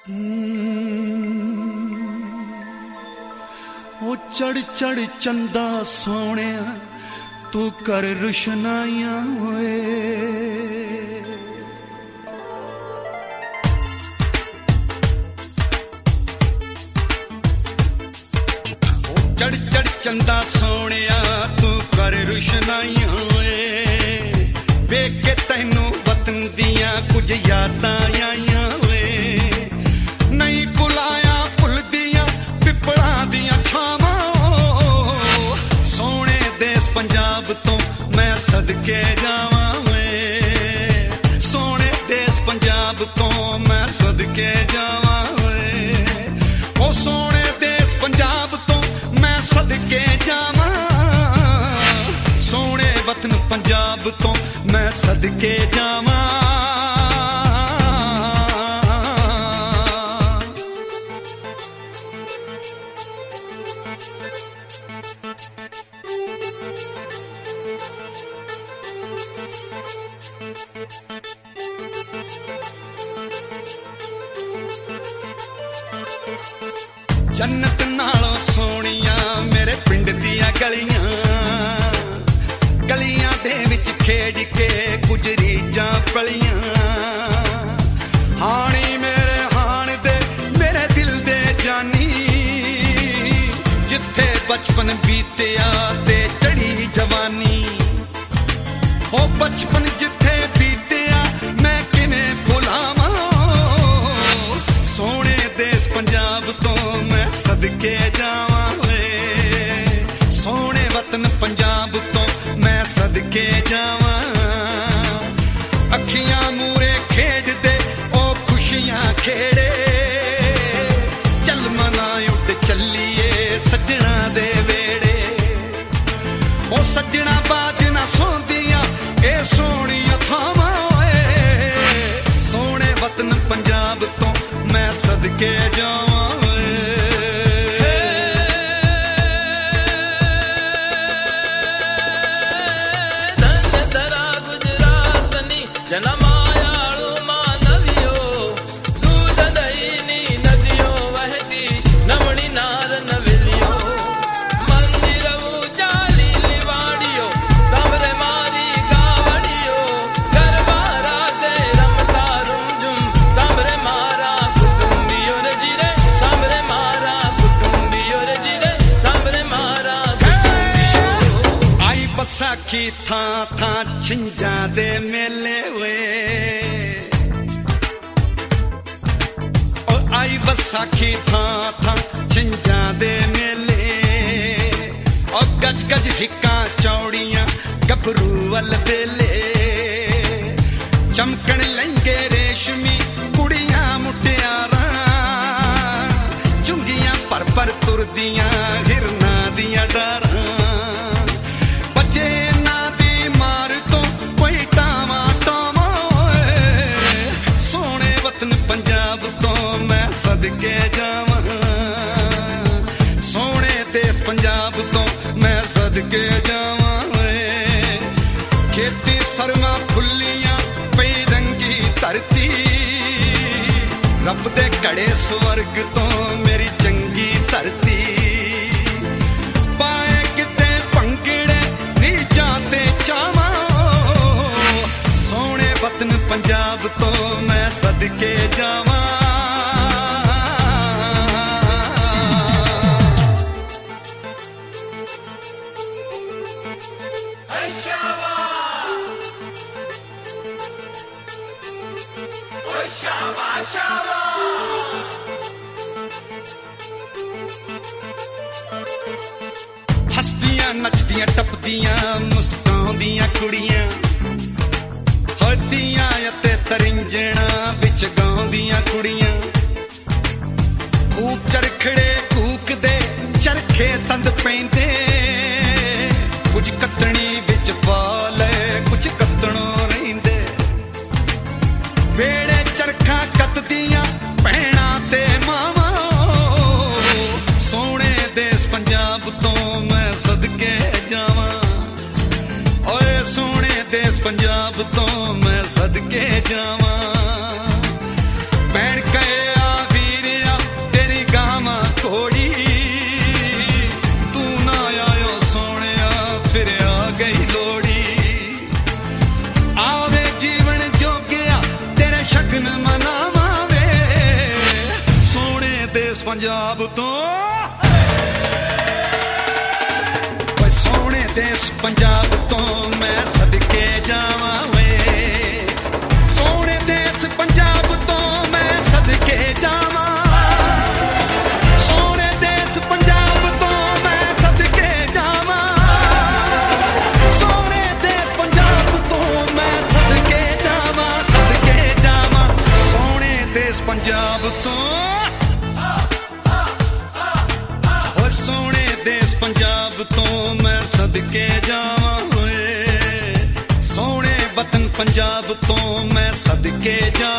ਉਹ ਚੜ ਚੜ ਚੰਦਾ ਸੋਹਣਿਆ ਤੂੰ ਕਰ ਰੁਸ਼ਨਾਈਆਂ ਓਏ ਚੜ ਚੜ ਚੰਦਾ ਸੋਹਣਿਆ ਤੂੰ ਕਰ ਰੁਸ਼ਨਾਈਆਂ ਓਏ ਵੇਖ ਕੇ ਤੈਨੂੰ ਵਤਨ ਦੀਆਂ ਕੁਝ ਯਾਦਾਂ ਆਈਆਂ ਓਏ ਨਹੀਂ ਭੁਲਾਇਆ ਭੁੱਲਦੀਆਂ ਪਿੱਪਲਾਂ ਦੀਆਂ ਛਾਵਾਂ ਸੋਹਣੇ ਦੇਸ ਪੰਜਾਬ ਤੋਂ ਮੈਂ ਸਦਕੇ ਜਾਵਾਂ ਓਏ ਸੋਹਣੇ ਦੇਸ ਪੰਜਾਬ ਤੋਂ ਮੈਂ ਸਦਕੇ ਜਾਵਾਂ ਓਏ ਉਹ ਸੋਹਣੇ ਦੇਸ ਪੰਜਾਬ ਤੋਂ ਮੈਂ ਸਦਕੇ ਜਾਵਾਂ ਸੋਹਣੇ ਵਤਨ ਪੰਜਾਬ ਤੋਂ ਮੈਂ ਸਦਕੇ ਜਾਵਾਂ ਜੰਨਤ ਨਾਲੋਂ ਸੋਹਣੀਆਂ ਮੇਰੇ ਪਿੰਡ ਦੀਆਂ ਗਲੀਆਂ ਗਲੀਆਂ ਦੇ ਵਿੱਚ ਖੇਡ ਕੇ ਕੁਝ ਰੀਝਾਂ ਪਲੀਆਂ ਹਾਣੀ ਮੇਰੇ ਹਾਣ ਦੇ ਮੇਰੇ ਦਿਲ ਦੇ ਜਾਨੀ ਜਿੱਥੇ ਬਚਪਨ ਬੀਤਿਆ ਤੇ ਚੜੀ ਜਵਾਨੀ ਉਹ ਬਚਪਨ ਜਿੱਥੇ ਬੀਤਿਆ ਮੈਂ ਕਿਵੇਂ ਭੁਲਾਵਾਂ ਸੋਹਣੇ ਦੇਸ ਪੰਜਾਬ ਤੋਂ ਮੈਂ ਸਦਕੇ ਜਾਵਾਂ ਓਏ ਸੋਹਣੇ ਵਤਨ ਪੰਜਾਬ ਤੋਂ ਮੈਂ ਸਦਕੇ ਜਾਵਾਂ ਅੱਖੀਆਂ ਮੂਰੇ ਖੇਡਦੇ ਉਹ ਖੁਸ਼ੀਆਂ ਖੇੜੇ ਚੱਲ ਮਨਾ ਉੱਡ ਚੱਲੀਏ ਸੱਜਣਾ ਦੇ ਵੇੜੇ ਉਹ ਸੱਜਣਾ ਬਾਜ ਨਾ ਸੌਂਦੀਆਂ ਇਹ ਸੋਹਣੀਆਂ ਥਾਵਾਂ ਓਏ ਸੋਹਣੇ ਵਤਨ ਪੰਜਾਬ ਤੋਂ ਮੈਂ ਸਦਕੇ ਜਾਵਾਂ ਸਾਖੀ ਥਾਂ ਥਾਂ ਛਿੰਝਾਂ ਦੇ ਮੇਲੇ ਵੇ ਉਹ ਆਈ ਵਿਸਾਖੀ ਥਾਂ ਥਾਂ ਛਿੰਝਾਂ ਦੇ ਮੇਲੇ ਉਹ ਗੱਜ ਗੱਜ ਹਿੱਕਾਂ ਚੌੜੀਆਂ ਗੱਭਰੂ ਵੱਲ ਵੇਲੇ ਚਮਕਣ ਲਹਿੰਗੇ ਰੇਸ਼ਮੀ ਕੁੜੀਆਂ ਮੁਟਿਆਰਾਂ ਚੁੰਗੀਆਂ ਭਰ ਭਰ ਤੁਰਦੀਆਂ ਹਿਰਨਾਂ ਦੀਆਂ ਡਾਰਾਂ ਪੰਜਾਬ ਤੋਂ ਮੈਂ ਸਦਕੇ ਜਾਵਾਂ ਸੋਹਣੇ ਦੇਸ ਪੰਜਾਬ ਤੋਂ ਮੈਂ ਸਦਕੇ ਜਾਵਾਂ ਓਏ ਖੇਤੀ ਸਰਮਾਂ ਫੁੱਲੀਆਂ ਪਈ ਰੰਗੀ ਧਰਤੀ ਰੱਬ ਦੇ ਘੜੇ ਸਵਰਗ ਤੋਂ ਮੇਰੀ ਚੰਗੀ ਧਰਤੀ ਪਾਏ ਕਿਤੇ ਭੰਗੜੇ ਰੀਝਾਂ ਤੇ ਚਾਵਾਂ ਸੋਹਣੇ ਵਤਨ ਪੰਜਾਬ ਤੋਂ ਮੈਂ ਸਦਕੇ ਜਾਵਾਂ ਹੱਸਦੀਆਂ ਨੱਚਦੀਆਂ ਟੱਪਦੀਆਂ ਮੁਸਕਾਉਂਦੀਆਂ ਕੁੜੀਆਂ ਹੱਦੀਆਂ ਅਤੇ ਤਰਿੰਜਣਾ ਵਿੱਚ ਗਾਉਂਦੀਆਂ ਕੁੜੀਆਂ ਖੂਬ ਚਰਖੜੇ ਕੂਕਦੇ ਚਰਖੇ ਤੰਦ ਪੈਂਦੇ ਕੁਝ ਕੱਤਣੀ ਵਿੱਚ ਪਾ ਲੈ ਕੁਝ ਕੱਤਣੋਂ ਰਹਿੰਦੇ ਵੇੜੇ ਚਰਖਾਂ ਕੱਤਦੀਆਂ ਭੈਣਾਂ ਤੇ ਮਾਵਾਂ ਸੋਹਣੇ ਦੇਸ ਪੰਜਾਬ ਤੋਂ ਮੈਂ ਸਦਕੇ ਜਾਵਾਂ ਓਏ ਸੋਹਣੇ ਦੇਸ ਪੰਜਾਬ ਤੋਂ ਮੈਂ ਸਦਕੇ ਜਾਵਾਂ ਭੈਣ ਕਹਿਆ ਵੀ ਪੰਜਾਬ ਤੋਂ ਓਏ ਸੋਹਣੇ ਦੇਸ ਪੰਜਾਬ ਤੋਂ ਮੈਂ ਸਦਕੇ ਜਾਵਾਂ ਵੇ ਸੋਹਣੇ ਦੇਸ ਪੰਜਾਬ ਤੋਂ ਮੈਂ ਸਦਕੇ ਜਾਵਾਂ ਸੋਹਣੇ ਦੇਸ ਪੰਜਾਬ ਤੋਂ ਮੈਂ ਸਦਕੇ ਜਾਵਾਂ ਸੋਹਣੇ ਦੇਸ ਪੰਜਾਬ ਤੋਂ ਮੈਂ ਸਦਕੇ ਜਾਵਾਂ ਸੋਹਣੇ ਦੇਸ ਪੰਜਾਬ ਤੋਂ ਸੋਹਣੇ ਦੇਸ ਪੰਜਾਬ ਤੋਂ ਮੈਂ ਸਦਕੇ ਜਾਵਾਂ ਓਏ ਸੋਹਣੇ ਵਤਨ ਪੰਜਾਬ ਤੋਂ ਮੈਂ ਸਦਕੇ ਜਾਵਾਂ